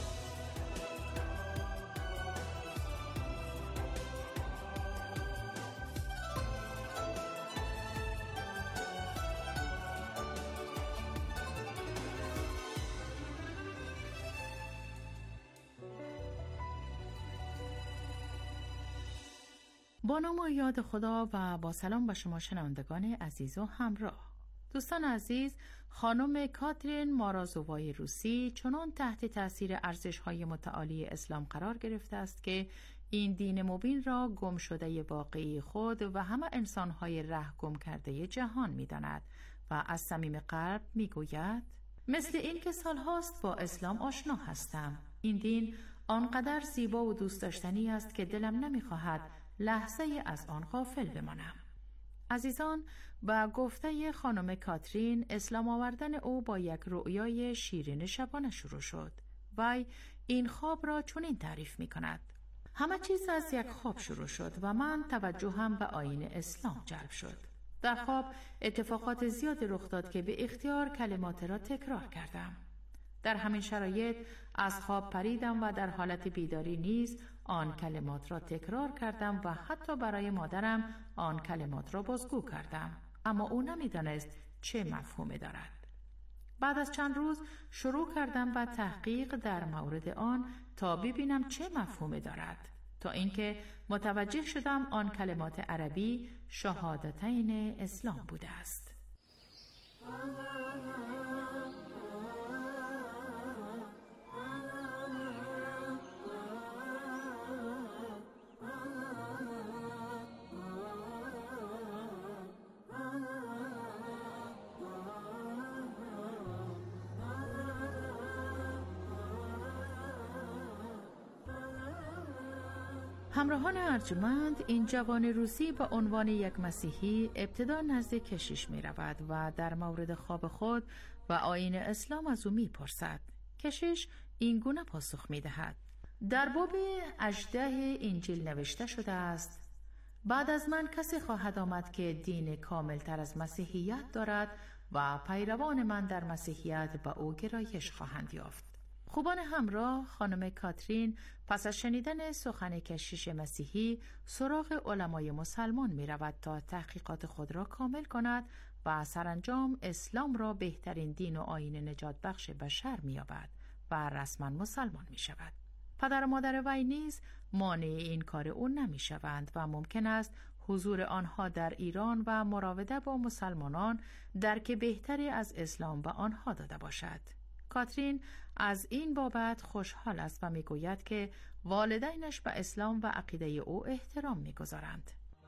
با نام و یاد خدا و با سلام به شما شنوندگان عزیز و همراه. دوستان عزیز، خانم کاترین مارازووای روسی چنان تحت تأثیر ارزش‌های متعالی اسلام قرار گرفته است که این دین مبین را گم شده واقعی خود و همه انسان‌های ره گم کرده جهان می‌داند و از صمیم قلب می‌گوید: مثل این که سال‌هاست با اسلام آشنا هستم. این دین آنقدر زیبا و دوست داشتنی است که دلم نمی‌خواهد لحظه از آن غافل بمانم. عزیزان، با گفته خانم کاترین، اسلام آوردن او با یک رؤیای شیرین شبانه شروع شد. وی این خواب را چنین تعریف می کند: همه چیز از یک خواب شروع شد و من توجهم به آیین اسلام جلب شد. در خواب اتفاقات زیاد رخ داد که به اختیار کلمات را تکرار کردم. در همین شرایط از خواب پریدم و در حالت بیداری نیز آن کلمات را تکرار کردم و حتی برای مادرم آن کلمات را بازگو کردم، اما او نمی‌دانست چه مفهومی دارد. بعد از چند روز شروع کردم به تحقیق در مورد آن تا ببینم چه مفهومی دارد، تا اینکه متوجه شدم آن کلمات عربی شهادتین اسلام بوده است. همراهان ارجمند، این جوان روسی به عنوان یک مسیحی ابتدا نزد کشیش می رود و در مورد خواب خود و آیین اسلام از او می پرسد. کشیش این گونه پاسخ می دهد: در باب هجده انجیل نوشته شده است: بعد از من کسی خواهد آمد که دین کامل تر از مسیحیت دارد و پیروان من در مسیحیت به او گرایش خواهند یافت. خوبان همراه، خانم کاترین پس از شنیدن سخن کشیش مسیحی سراغ علمای مسلمان می رود تا تحقیقات خود را کامل کند و سرانجام اسلام را بهترین دین و آیین نجات بخش بشر می یابد و رسما مسلمان می شود. پدر و مادر وی نیز مانع این کار او نمی شوند و ممکن است حضور آنها در ایران و مراوده با مسلمانان درک بهتری از اسلام به آنها داده باشد. کاترین از این بابت خوشحال است و میگوید که والدینش به اسلام و عقیده او احترام می‌گذارند.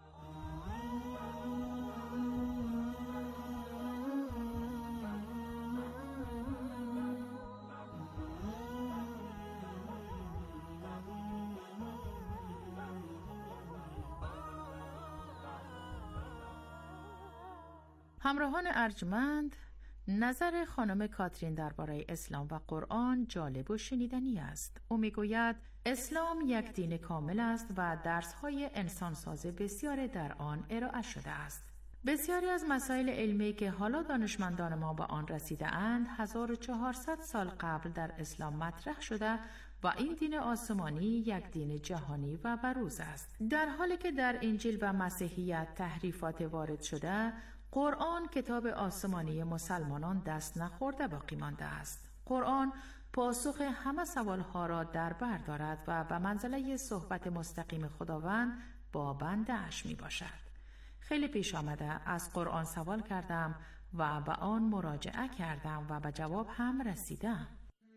همراهان ارجمند، نظر خانم کاترین درباره اسلام و قرآن جالب و شنیدنی است. او میگوید اسلام یک دین کامل است و درس‌های انسانساز بسیاری در آن ارائه شده است. بسیاری از مسائل علمی که حالا دانشمندان ما به آن رسیده اند هزار و چهارصد سال قبل در اسلام مطرح شده و این دین آسمانی یک دین جهانی و بروز است. در حالی که در انجیل و مسیحیت تحریفات وارد شده، قرآن کتاب آسمانی مسلمانان دست نخورده باقی مانده است. قرآن پاسخ همه سوالها را در بر دارد و به منزله صحبت مستقیم خداوند با بنده اش می باشد. خیلی پیش آمده از قرآن سوال کردم و به آن مراجعه کردم و به جواب هم رسیدم.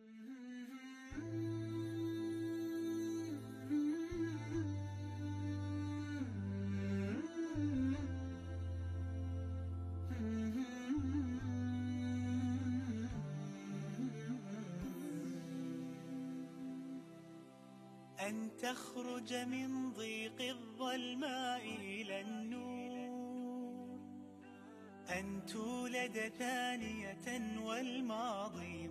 أن تخرج من ضيق الظلماء إلى النور، أن تولد ثانية والماضي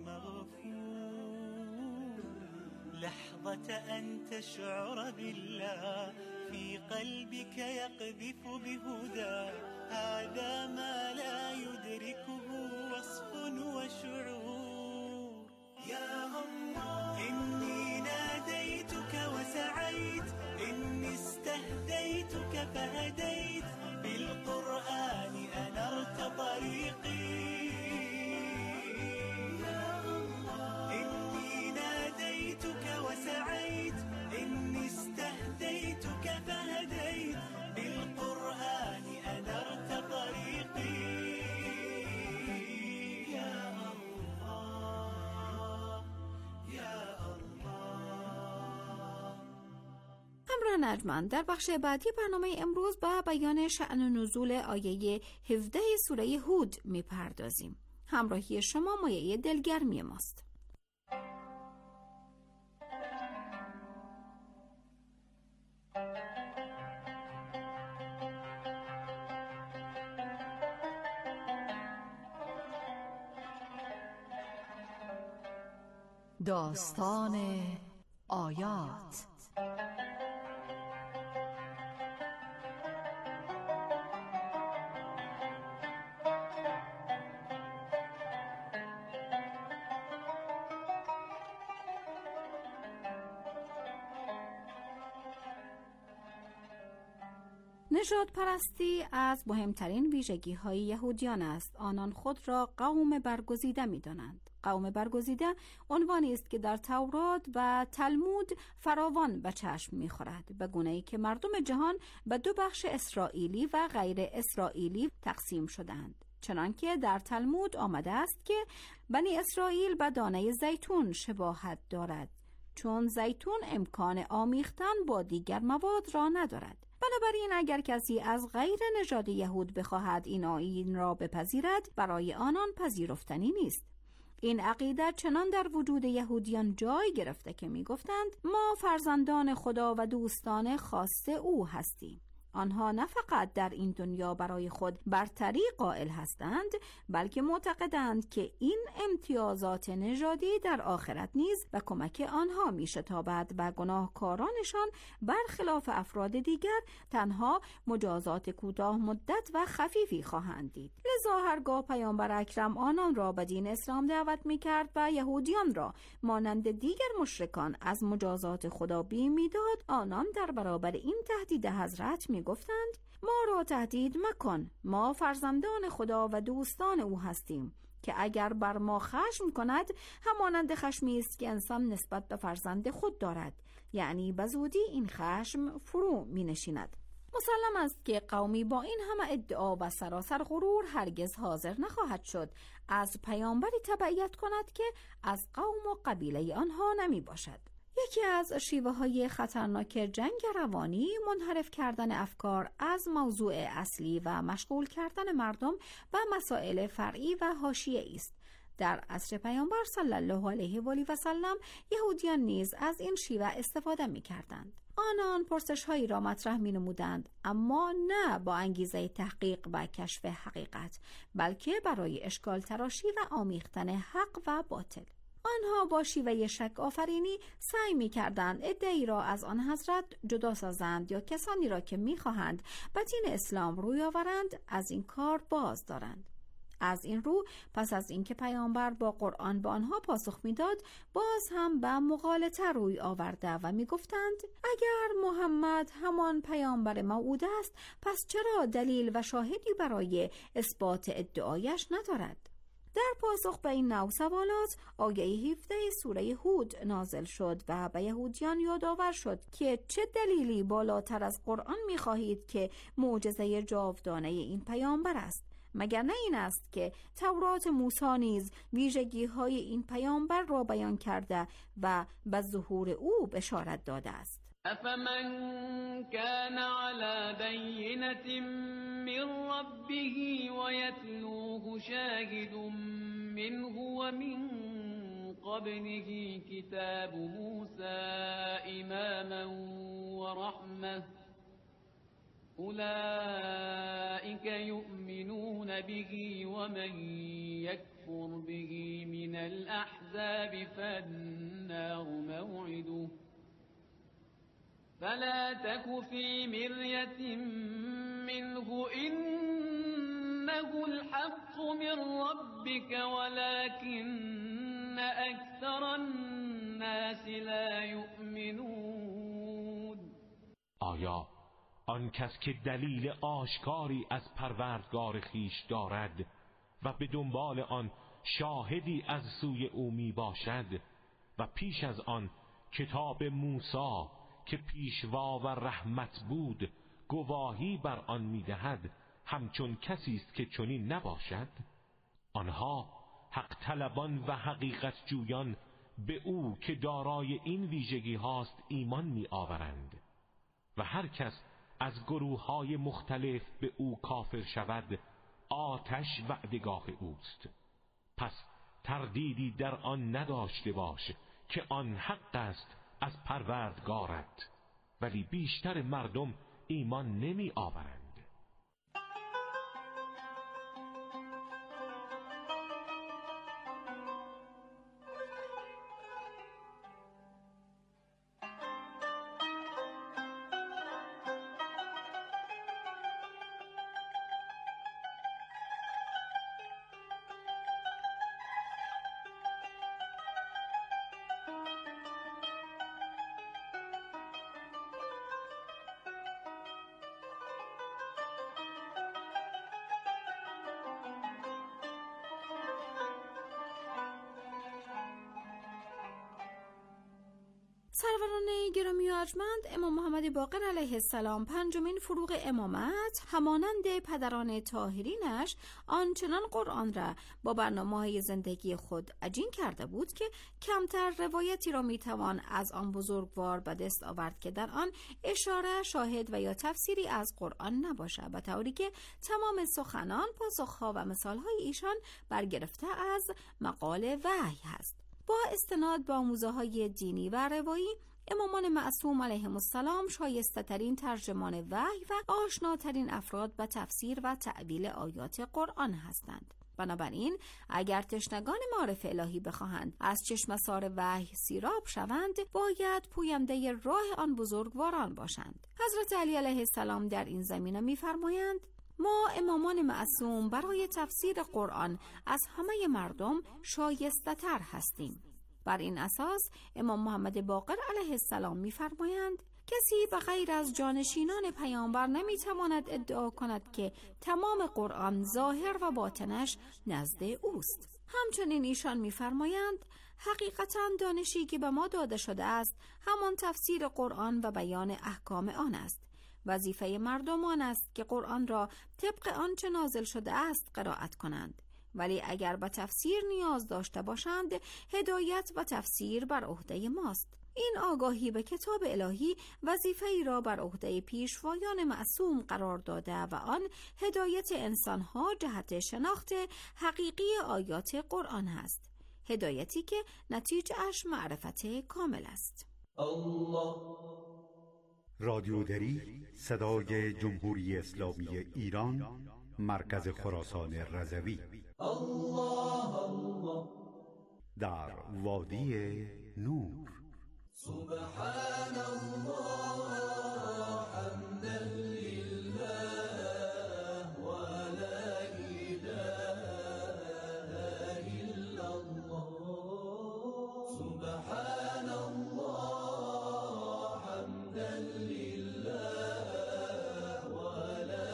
مغفور، لحظة أن تشعر بالله في قلبك يقذف بهدى، هذا ما لا يدركه وصف وشعور. يا الله إني ناديتك وسعيت، إني استهديتك فهديت، بالقرآن أنرت طريقي. يا الله إني ناديتك وسعيت، إني استهديتك فهديت، بالقرآن أنرت طريقي. يا الله يا همراه ارجمند، در بخش بعدی برنامه امروز به بیان شأن و نزول آیه هفده سوره هود میپردازیم. همراهی شما مایه دلگرمی ماست. داستان آیات. نژاد پرستی از مهمترین ویژگی های یهودیان است. آنان خود را قوم برگزیده می دانند. قوم برگزیده عنوانی است که در تورات و تلمود فراوان به چشم می خورد، به گونه‌ای که مردم جهان به دو بخش اسرائیلی و غیر اسرائیلی تقسیم شدند. چنانکه در تلمود آمده است که بنی اسرائیل به دانه زیتون شباهت دارد، چون زیتون امکان آمیختن با دیگر مواد را ندارد. بنابراین اگر کسی از غیر نژاد یهود بخواهد این آیین را بپذیرد، برای آنان پذیرفتنی نیست. این عقیده چنان در وجود یهودیان جای گرفته که می گفتند ما فرزندان خدا و دوستان خاص او هستیم. آنها نه فقط در این دنیا برای خود برتری قائل هستند، بلکه معتقدند که این امتیازات نژادی در آخرت نیز به کمک آنها می شتابد و گناهکارانشان برخلاف افراد دیگر تنها مجازات کوتاه مدت و خفیفی خواهند دید. لذا هرگاه پیامبر اکرم آنان را به دین اسلام دعوت می کرد و یهودیان را مانند دیگر مشرکان از مجازات خدا بیم می داد، آنان در برابر این تهدید حضرت می گفتند ما را تهدید مکن، ما فرزندان خدا و دوستان او هستیم که اگر بر ما خشم کند همانند خشمی است که انسان نسبت به فرزند خود دارد، یعنی به زودی این خشم فرو می نشیند. مسلم است که قومی با این همه ادعا و سراسر غرور هرگز حاضر نخواهد شد از پیامبری تبعیت کند که از قوم و قبیله آنها نمی باشد. یکی از شیوه های خطرناک جنگ روانی منحرف کردن افکار از موضوع اصلی و مشغول کردن مردم به مسائل فرعی و حاشیه‌ای است. در عصر پیامبر صلی الله علیه و آله و سلم یهودیان نیز از این شیوه استفاده می‌کردند. آنان پرسش‌هایی را مطرح می‌نمودند، اما نه با انگیزه تحقیق و کشف حقیقت، بلکه برای اشکال تراشی و آمیختن حق و باطل. آنها با شیوه شک آفرینی سعی می کردند ادعایی را از آن حضرت جدا سازند یا کسانی را که می خواهند به دین اسلام روی آورند از این کار باز دارند. از این رو پس از اینکه پیامبر با قرآن به آنها پاسخ میداد، باز هم به مغالطه روی آورده و می گفتند اگر محمد همان پیامبر موعود است، پس چرا دلیل و شاهدی برای اثبات ادعایش ندارد؟ در پاسخ به این نوع سوالات آیه هفده سوره هود نازل شد و به یهودیان یادآور شد که چه دلیلی بالاتر از قرآن می‌خواهید که معجزه جاودانه این پیامبر است؟ مگر نه این است که تورات موسی نیز ویژگی‌های این پیامبر را بیان کرده و به ظهور او بشارت داده است؟ أفمن كان على بينة من ربه ويتلوه شاهد منه ومن قبله كتاب موسى إماما ورحمة أولئك يؤمنون به ومن يكفر به من الأحزاب فالنار موعده فلا تك في مرية منه إنه الحق من ربك ولكن أكثر الناس لا يؤمنون. آیا آن کس که دلیل آشکاری از پروردگار خیش دارد و به دنبال آن شاهدی از سوی او می باشد و پیش از آن کتاب موسی که پیشوا و رحمت بود گواهی بر آن می‌دهد همچون کسی است که چنین نباشد؟ آنها حق طلبان و حقیقت جویان به او که دارای این ویژگی هاست ایمان می آورند و هر کس از گروه‌های مختلف به او کافر شود آتش وعدگاه اوست. پس تردیدی در آن نداشته باش که آن حق است از پروردگارت، ولی بیشتر مردم ایمان نمی آورند. سروران گرامی و ارجمند، امام محمد باقر علیه السلام پنجمین فروغ امامت همانند پدران طاهرینش آنچنان قرآن را با برنامه‌های زندگی خود عجین کرده بود که کمتر روایتی را میتوان از آن بزرگوار به دست آورد که در آن اشاره، شاهد و یا تفسیری از قرآن نباشد، به طوری که تمام سخنان، پاسخها و مثالهای ایشان برگرفته از مقال وحی هست. با استناد به آموزه‌های دینی و روایی، امامان معصوم علیهم السلام شایسته ترین ترجمان وحی و آشناترین افراد به تفسیر و تأویل آیات قرآن هستند. بنابراین اگر تشنگان معارف الهی بخواهند از چشمه‌سار وحی سیراب شوند، باید پوینده راه آن بزرگواران باشند. حضرت علی علیه السلام در این زمینه می‌فرمایند: ما امامان معصوم برای تفسیر قرآن از همه مردم شایسته تر هستیم. بر این اساس امام محمد باقر علیه السلام می‌فرمایند: کسی به غیر از جانشینان پیامبر نمی‌تواند ادعا کند که تمام قرآن ظاهر و باطنش نزد اوست. همچنین ایشان می‌فرمایند: حقیقتاً دانشی که به ما داده شده است همان تفسیر قرآن و بیان احکام آن است. وظیفه مردمان است که قرآن را طبق آنچه نازل شده است قرائت کنند، ولی اگر به تفسیر نیاز داشته باشند، هدایت و تفسیر بر عهده ماست. این آگاهی به کتاب الهی وظیفه‌ای را بر عهده پیشوایان معصوم قرار داده و آن هدایت انسانها جهت شناخت حقیقی آیات قرآن است، هدایتی که نتیجه‌اش معرفت کامل است. الله رادیو دری، صدای جمهوری اسلامی ایران، مرکز خراسان رضوی. الله الله در وادی نور. سبحان الله حمدا لله و لا اله الا الله. سبحان الله حمدا لله و لا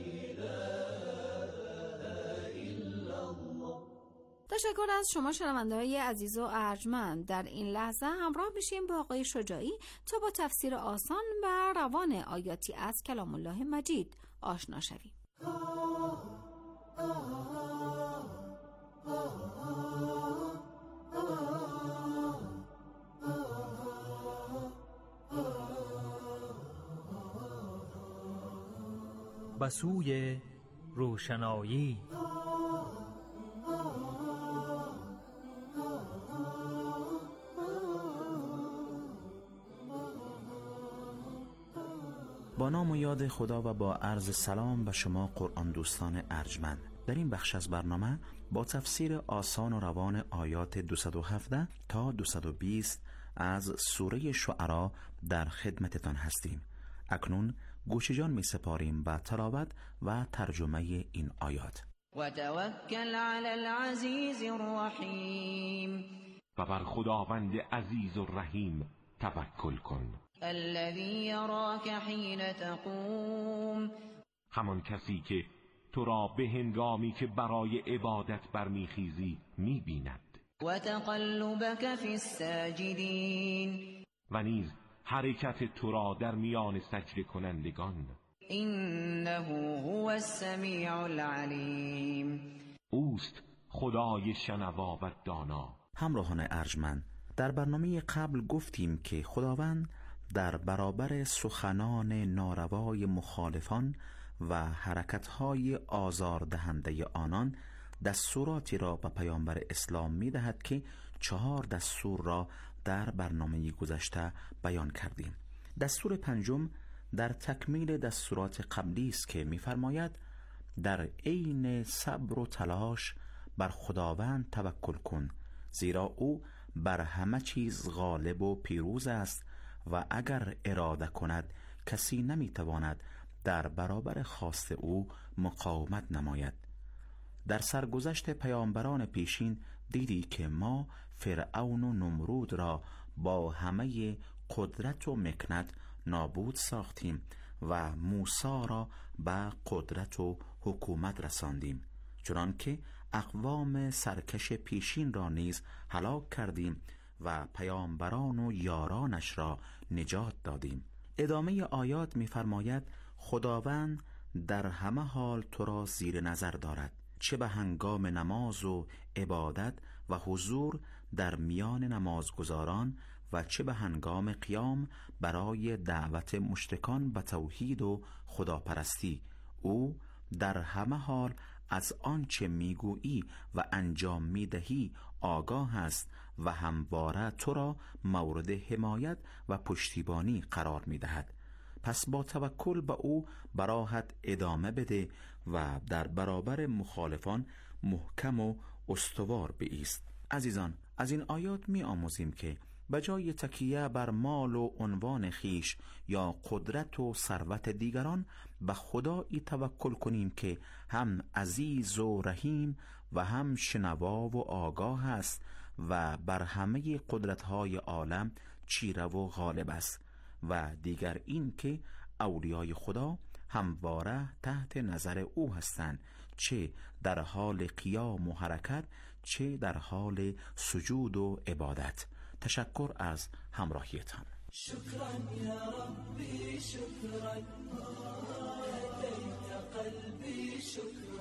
اله الا الله. تشکر از شما شنونده‌های عزیز و ارجمند. در این لحظه همراه میشیم با آقای شجاعی تا با تفسیر آسان و روان آیاتی از کلام الله مجید آشنا شویم. به سوی روشنایی. با نام و یاد خدا و با عرض سلام به شما قرآن دوستان ارجمند. در این بخش از برنامه با تفسیر آسان و روان آیات دویست و هفده تا دویست و بیست از سوره شعرا در خدمتتان هستیم. اکنون گوش جان می سپاریم به تلاوت و ترجمه این آیات. و توکل علی العزیز الرحیم. و بر خداوند عزیز و رحیم توکل کن. الذی یراک حین تقوم. همان کسی که تو را به هنگامی که برای عبادت برمیخیزی میبیند. و تقلبک فی الساجدین. و نیز حرکت تو را در میان سجده کنندگان. انه هو السمیع العلیم. اوست خدای شنوا و دانا. همراهان ارجمند، در برنامه قبل گفتیم که خداوند در برابر سخنان ناروای مخالفان و حرکتهای آزاردهنده آنان دستوراتی را به پیامبر اسلام می دهد که چهار دستور را در برنامه گذشته بیان کردیم. دستور پنجم در تکمیل دستورات قبلی است که می فرماید در عین صبر و تلاش بر خداوند توکل کن، زیرا او بر همه چیز غالب و پیروز است و اگر اراده کند کسی نمیتواند در برابر خواست او مقاومت نماید. در سرگذشت پیامبران پیشین دیدی که ما فرعون و نمرود را با همه قدرت و مکنت نابود ساختیم و موسی را به قدرت و حکومت رساندیم، چنانکه اقوام سرکش پیشین را نیز هلاک کردیم و پیامبران و یارانش را نجات دادیم. ادامه آیات می‌فرماید خداوند در همه حال تو را زیر نظر دارد، چه به هنگام نماز و عبادت و حضور در میان نمازگزاران و چه به هنگام قیام برای دعوت مشرکان به توحید و خداپرستی. او در همه حال از آنچه میگویی و انجام میدهی آگاه است و همواره تو را مورد حمایت و پشتیبانی قرار میدهد. پس با توکل به او براحت ادامه بده و در برابر مخالفان محکم و استوار بایست. عزیزان، از این آیات می آموزیم که بجای تکیه بر مال و عنوان خیش یا قدرت و ثروت دیگران به خدایی توکل کنیم که هم عزیز و رحیم و هم شنوا و آگاه است و بر همه قدرت‌های عالم چیره و غالب است. و دیگر این که اولیای خدا همواره تحت نظر او هستند، چه در حال قیام و حرکت چه در حال سجود و عبادت. تشکر از همراهیتان. شكرا يا ربي شكرا هديت قلبي شكرا